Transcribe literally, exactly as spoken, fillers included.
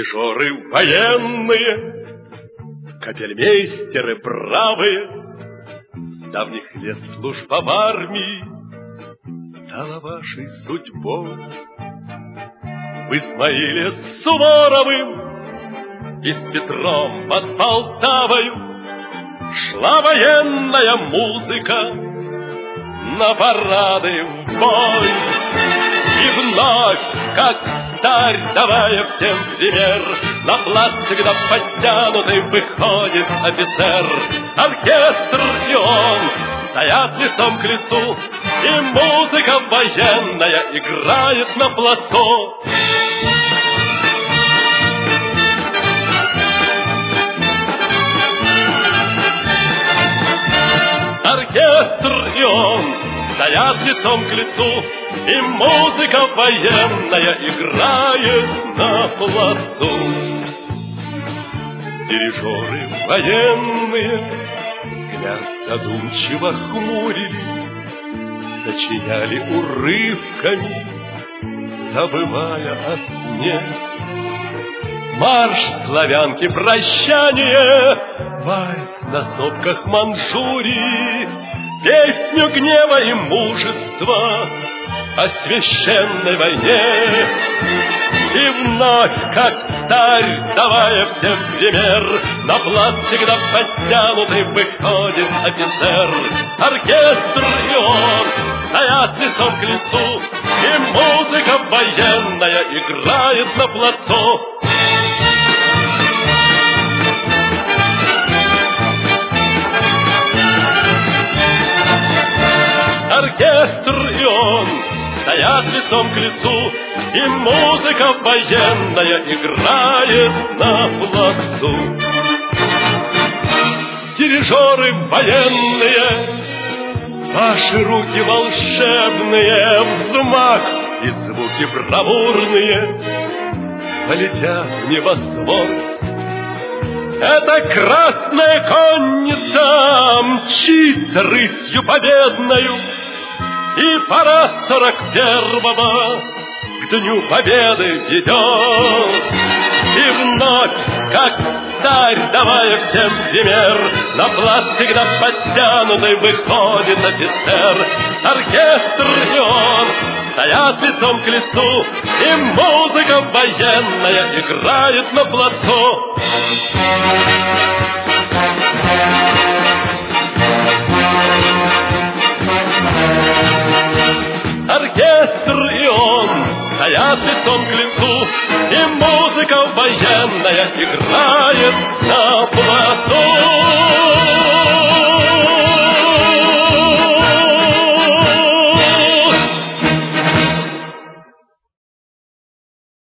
Дирижеры военные, капельмейстеры бравые, с давних лет служба в армии стала вашей судьбой. В Измаиле с Суворовым и с Петром под Полтавою шла военная музыка на парады в бой. И вновь, как старь, давая всем пример, на плац всегда подтянутый выходит офицер. Оркестр и он стоят лицом к лицу, и музыка военная играет на плацу. Оркестр и он стоят лицом к лицу, и музыка военная играет на плацу. Дирижеры военные взгляд задумчиво хмурили, сочиняли урывками, забывая о сне. Марш славянки прощание, вальс на сопках Манчжурии, песню гнева и мужества о священной войне. И вновь, как старь, давая всем пример, на плац всегда подтянутый выходит офицер. Оркестр и он стоят лицом к лицу, и музыка военная играет на плацу. Оркестр и он стоят лицом к лицу, и музыка военная играет на плацу. Дирижеры военные, ваши руки волшебные, взмах и звуки бравурные полетят в небосвод. Эта красная конница мчит рысью победною, и парад сорок первого к Дню Победы ведет. И вновь, как старь, давая всем пример, на плац всегда подтянутый выходит офицер. Оркестр и он стоят лицом к лицу, и музыка военная играет на плацу. Оркестр и он стоят лицом к лицу, и музыка военная играет на плацу.